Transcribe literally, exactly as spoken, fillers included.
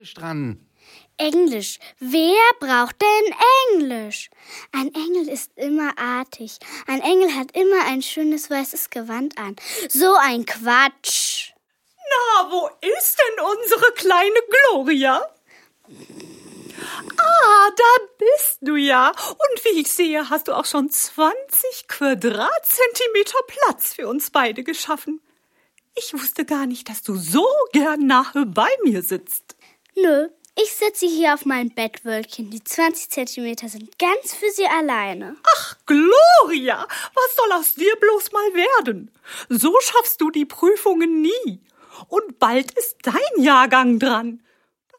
dran. Englisch. Wer braucht denn Englisch? Ein Engel ist immer artig. Ein Engel hat immer ein schönes weißes Gewand an. So ein Quatsch. Na, wo ist denn unsere kleine Gloria? Ah, da bist du ja. Und wie ich sehe, hast du auch schon zwanzig Quadratzentimeter Platz für uns beide geschaffen. Ich wusste gar nicht, dass du so gern nahe bei mir sitzt. Nö, ich sitze hier auf meinem Bettwölkchen. Die zwanzig Zentimeter sind ganz für Sie alleine. Ach, Gloria, was soll aus dir bloß mal werden? So schaffst du die Prüfungen nie. Und bald ist dein Jahrgang dran.